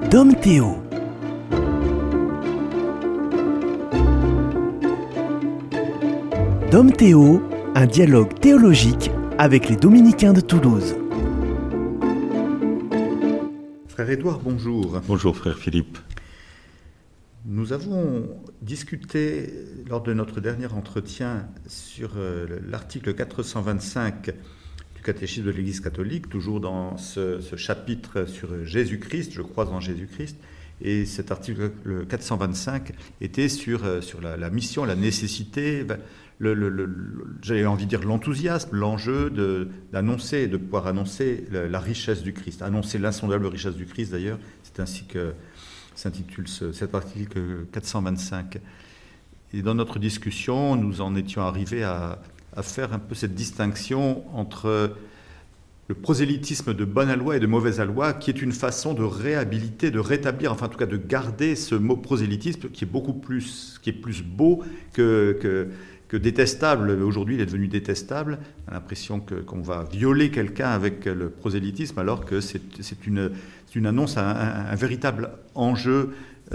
Dom Théo. Dom Théo, un dialogue théologique avec les Dominicains de Toulouse. Frère Édouard, bonjour. Bonjour frère Philippe. Nous avons discuté lors de notre dernier entretien sur l'article 425 du catéchisme de l'Église catholique, toujours dans ce chapitre sur Jésus-Christ, je crois en Jésus-Christ, et cet article le 425 était sur la mission, la nécessité, j'avais envie de dire l'enthousiasme, l'enjeu d'annoncer, de pouvoir annoncer la richesse du Christ, annoncer l'insondable richesse du Christ d'ailleurs, c'est ainsi que s'intitule cet article 425. Et dans notre discussion, nous en étions arrivés à faire un peu cette distinction entre le prosélytisme de bonne aloi et de mauvaise aloi, qui est une façon de réhabiliter, de rétablir, enfin en tout cas de garder ce mot prosélytisme qui est plus beau que détestable. Aujourd'hui, il est devenu détestable. On a l'impression qu'on va violer quelqu'un avec le prosélytisme, alors que c'est une annonce, un véritable enjeu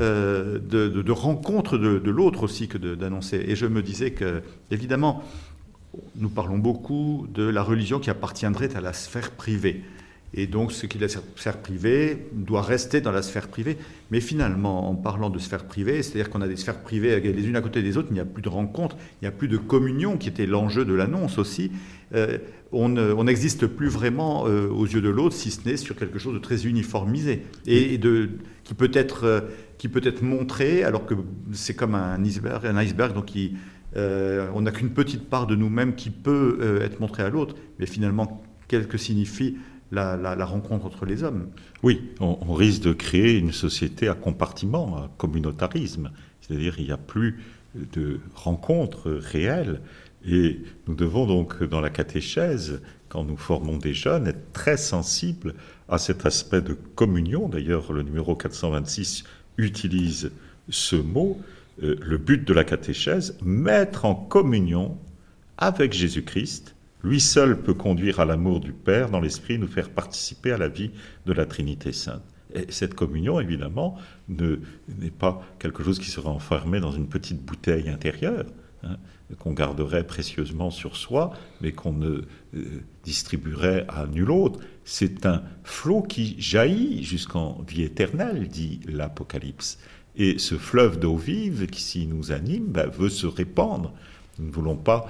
de rencontre de l'autre aussi que d'annoncer. Et je me disais que, évidemment, nous parlons beaucoup de la religion qui appartiendrait à la sphère privée. Et donc, ce qui est la sphère privée doit rester dans la sphère privée. Mais finalement, en parlant de sphère privée, c'est-à-dire qu'on a des sphères privées les unes à côté des autres, il n'y a plus de rencontre, il n'y a plus de communion, qui était l'enjeu de l'annonce aussi. On n'existe plus vraiment aux yeux de l'autre, si ce n'est sur quelque chose de très uniformisé et qui peut être montré, alors que c'est comme un iceberg, donc on n'a qu'une petite part de nous-mêmes qui peut être montrée à l'autre. Mais finalement, qu'est-ce que signifie la rencontre entre les hommes? Oui, on risque de créer une société à compartiment, à communautarisme. C'est-à-dire qu'il n'y a plus de rencontres réelles. Et nous devons donc, dans la catéchèse, quand nous formons des jeunes, être très sensibles à cet aspect de communion. D'ailleurs, le numéro 426 utilise ce mot. Le but de la catéchèse, mettre en communion avec Jésus-Christ. Lui seul peut conduire à l'amour du Père dans l'Esprit, nous faire participer à la vie de la Trinité Sainte. Et cette communion, évidemment, n'est pas quelque chose qui serait enfermé dans une petite bouteille intérieure, qu'on garderait précieusement sur soi, mais qu'on ne distribuerait à nul autre. C'est un flot qui jaillit jusqu'en vie éternelle, dit l'Apocalypse. Et ce fleuve d'eau vive qui, s'il nous anime, veut se répandre. Nous ne voulons pas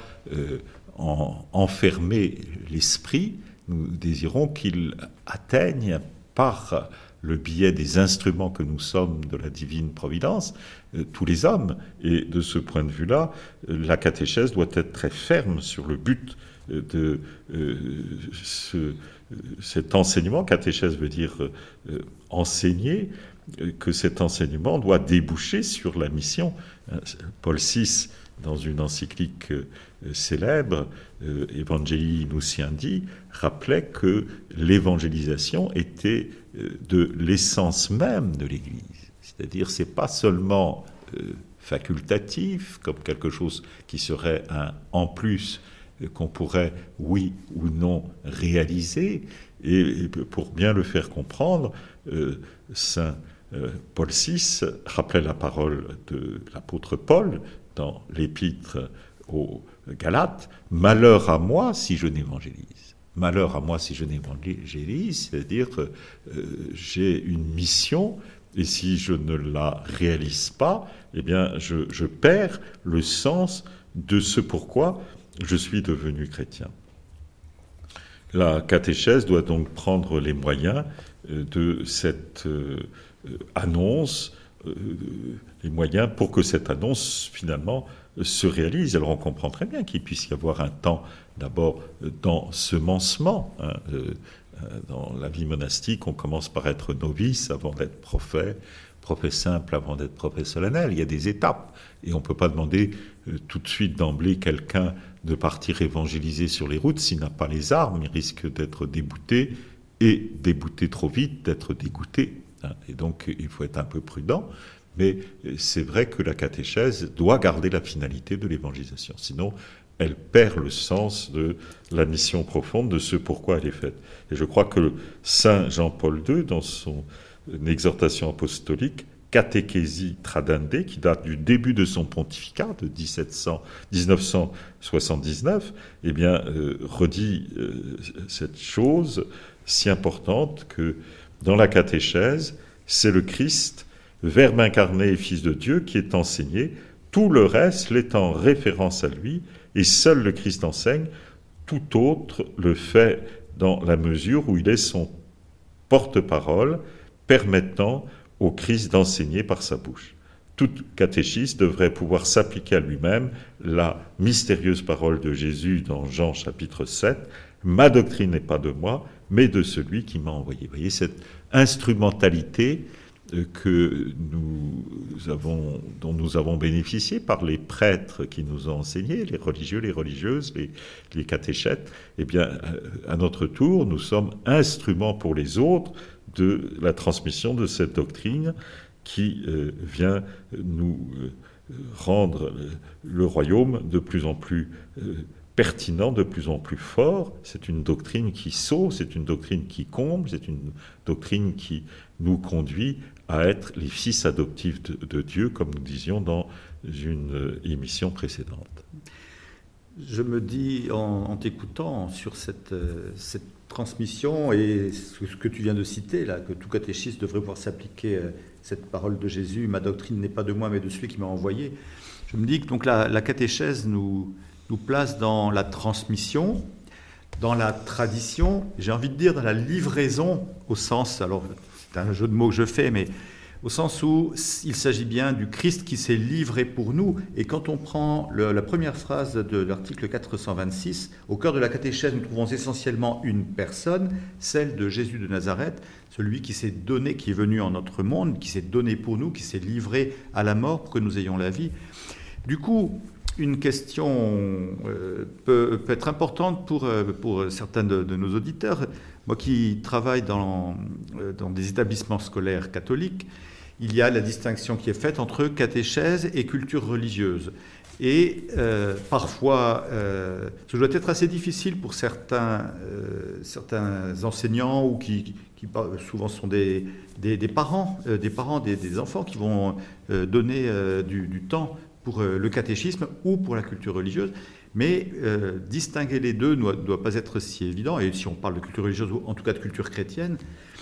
enfermer l'esprit, nous désirons qu'il atteigne par le biais des instruments que nous sommes de la divine providence, tous les hommes. Et de ce point de vue-là, la catéchèse doit être très ferme sur le but de cet enseignement. Catéchèse veut dire enseigner, que cet enseignement doit déboucher sur la mission. Paul VI, dans une encyclique célèbre, Evangelii Nunciandi, rappelait que l'évangélisation était de l'essence même de l'Église. C'est-à-dire, c'est pas seulement facultatif, comme quelque chose qui serait un en plus qu'on pourrait, oui ou non, réaliser. Et pour bien le faire comprendre, Saint Paul VI rappelait la parole de l'apôtre Paul dans l'épître aux Galates, « Malheur à moi si je n'évangélise ». Malheur à moi si je n'évangélise, c'est-à-dire j'ai une mission et si je ne la réalise pas, eh bien je perds le sens de ce pourquoi je suis devenu chrétien. La catéchèse doit donc prendre les moyens de cette annonce, les moyens pour que cette annonce finalement se réalise. Alors on comprend très bien qu'il puisse y avoir un temps d'abord d'ensemencement. Dans la vie monastique, on commence par être novice avant d'être prophète simple avant d'être prophète solennel. Il y a des étapes et on ne peut pas demander tout de suite d'emblée quelqu'un de partir évangéliser sur les routes s'il n'a pas les armes. Il risque d'être débouté et débouté trop vite, d'être dégoûté. Et donc il faut être un peu prudent. Mais c'est vrai que la catéchèse doit garder la finalité de l'évangélisation. Sinon, elle perd le sens de la mission profonde, de ce pourquoi elle est faite. Et je crois que Saint Jean-Paul II, dans son une exhortation apostolique, Catechesi Tradende, qui date du début de son pontificat, de 1979, redit cette chose si importante que dans la catéchèse, c'est le Christ, Verbe incarné et Fils de Dieu, qui est enseigné, tout le reste l'est en référence à lui, et seul le Christ enseigne, tout autre le fait dans la mesure où il est son porte-parole, permettant au Christ d'enseigner par sa bouche. Tout catéchiste devrait pouvoir s'appliquer à lui-même la mystérieuse parole de Jésus dans Jean chapitre 7, « Ma doctrine n'est pas de moi, mais de celui qui m'a envoyé ». Vous voyez cette instrumentalité dont nous avons bénéficié par les prêtres qui nous ont enseigné, les religieux, les religieuses, les catéchètes, eh bien, à notre tour, nous sommes instruments pour les autres de la transmission de cette doctrine qui vient nous rendre le royaume de plus en plus pertinent, de plus en plus fort. C'est une doctrine qui sauve, c'est une doctrine qui comble, c'est une doctrine qui nous conduit à être les fils adoptifs de Dieu, comme nous disions dans une émission précédente. Je me dis, en t'écoutant sur cette transmission et ce que tu viens de citer, là, que tout catéchiste devrait pouvoir s'appliquer cette parole de Jésus, « Ma doctrine n'est pas de moi, mais de celui qui m'a envoyé », je me dis que donc, la catéchèse nous place dans la transmission, dans la tradition, j'ai envie de dire dans la livraison, au sens, alors c'est un jeu de mots que je fais, mais au sens où il s'agit bien du Christ qui s'est livré pour nous. Et quand on prend la première phrase de l'article 426, au cœur de la catéchèse, nous trouvons essentiellement une personne, celle de Jésus de Nazareth, celui qui s'est donné, qui est venu en notre monde, qui s'est donné pour nous, qui s'est livré à la mort pour que nous ayons la vie. Du coup, une question peut être importante pour certains de nos auditeurs. Moi qui travaille dans des établissements scolaires catholiques, il y a la distinction qui est faite entre catéchèse et culture religieuse. Et parfois, ce doit être assez difficile pour certains enseignants ou qui souvent sont des parents, des enfants qui vont donner du temps pour le catéchisme ou pour la culture religieuse. Mais distinguer les deux ne doit pas être si évident. Et si on parle de culture religieuse, ou en tout cas de culture chrétienne,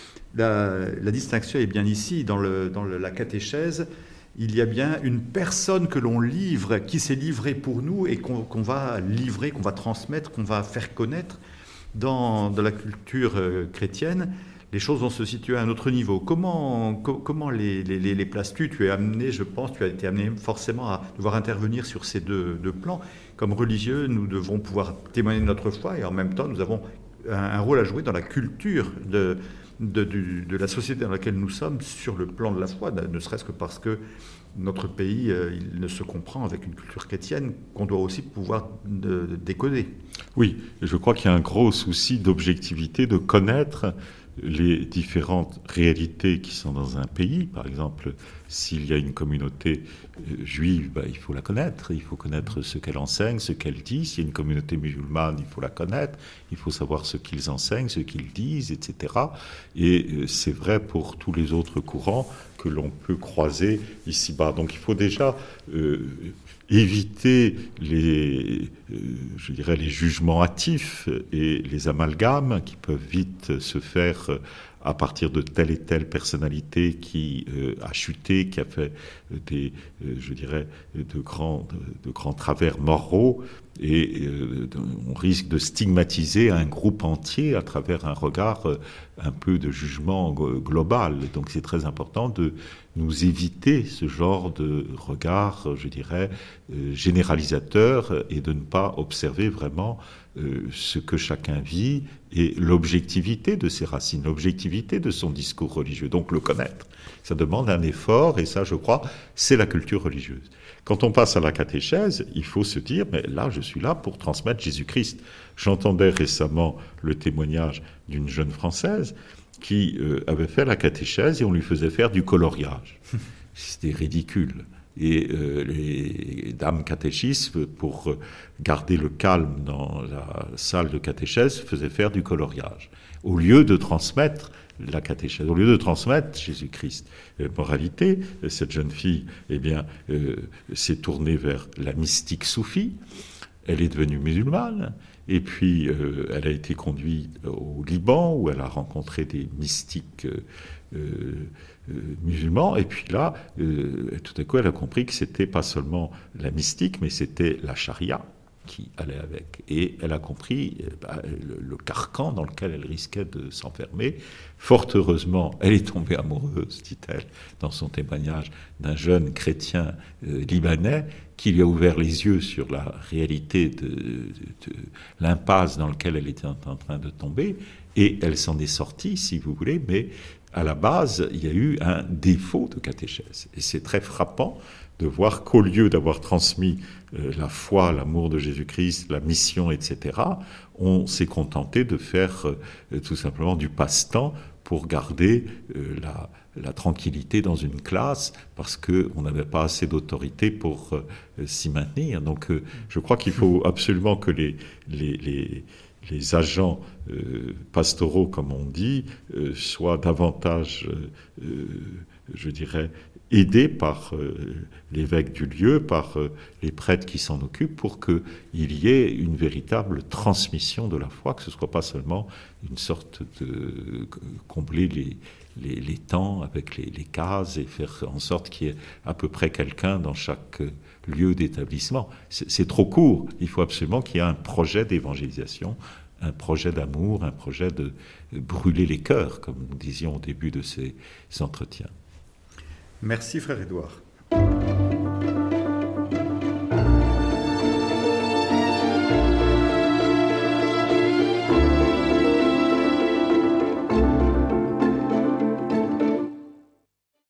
la distinction est bien ici. Dans la catéchèse, il y a bien une personne que l'on livre, qui s'est livrée pour nous et qu'on va livrer, qu'on va transmettre, qu'on va faire connaître. Dans la culture chrétienne, les choses vont se situer à un autre niveau. Comment les places-tu ? Tu es amené, je pense, tu as été amené forcément à devoir intervenir sur ces deux plans. Comme religieux, nous devons pouvoir témoigner de notre foi et en même temps, nous avons un rôle à jouer dans la culture de la société dans laquelle nous sommes sur le plan de la foi, ne serait-ce que parce que notre pays il ne se comprend avec une culture chrétienne qu'on doit aussi pouvoir décoder. Oui, je crois qu'il y a un gros souci d'objectivité, de connaître les différentes réalités qui sont dans un pays. Par exemple, s'il y a une communauté juive, il faut la connaître, il faut connaître ce qu'elle enseigne, ce qu'elle dit. S'il y a une communauté musulmane, il faut la connaître, il faut savoir ce qu'ils enseignent, ce qu'ils disent, etc. Et c'est vrai pour tous les autres courants que l'on peut croiser ici-bas. Donc il faut déjà éviter les jugements hâtifs et les amalgames qui peuvent vite se faire à partir de telle et telle personnalité qui a chuté, qui a fait de grands travers moraux, et on risque de stigmatiser un groupe entier à travers un regard un peu de jugement global. Donc c'est très important de nous éviter ce genre de regard, généralisateur, et de ne pas observer vraiment ce que chacun vit et l'objectivité de ses racines, l'objectivité de son discours religieux. Donc le connaître, ça demande un effort, et ça, je crois, c'est la culture religieuse. Quand on passe à la catéchèse, il faut se dire, mais là, je suis là pour transmettre Jésus-Christ. J'entendais récemment le témoignage d'une jeune Française qui avait fait la catéchèse et on lui faisait faire du coloriage. C'était ridicule. Et les dames catéchistes, pour garder le calme dans la salle de catéchèse, faisaient faire du coloriage, au lieu de transmettre la catéchèse, au lieu de transmettre Jésus-Christ. Moralité, cette jeune fille, s'est tournée vers la mystique soufie. Elle est devenue musulmane, et puis elle a été conduite au Liban, où elle a rencontré des mystiques musulmans, et puis là, tout à coup, elle a compris que c'était pas seulement la mystique, mais c'était la charia qui allait avec. Et elle a compris le carcan dans lequel elle risquait de s'enfermer. Fort heureusement, elle est tombée amoureuse, dit-elle, dans son témoignage, d'un jeune chrétien libanais qui lui a ouvert les yeux sur la réalité de l'impasse dans laquelle elle était en train de tomber. Et elle s'en est sortie, si vous voulez, mais à la base, il y a eu un défaut de catéchèse. Et c'est très frappant de voir qu'au lieu d'avoir transmis la foi, l'amour de Jésus-Christ, la mission, etc., on s'est contenté de faire tout simplement du passe-temps pour garder la tranquillité dans une classe, parce qu'on n'avait pas assez d'autorité pour s'y maintenir. Donc je crois qu'il faut absolument que les agents pastoraux, comme on dit, soient davantage, je dirais, aidés par l'évêque du lieu, par les prêtres qui s'en occupent, pour qu'il y ait une véritable transmission de la foi, que ce ne soit pas seulement une sorte de combler les temps avec les cases et faire en sorte qu'il y ait à peu près quelqu'un dans chaque lieu d'établissement. C'est trop court. Il faut absolument qu'il y ait un projet d'évangélisation, un projet d'amour, un projet de brûler les cœurs, comme nous disions au début de ces entretiens. Merci, frère Édouard.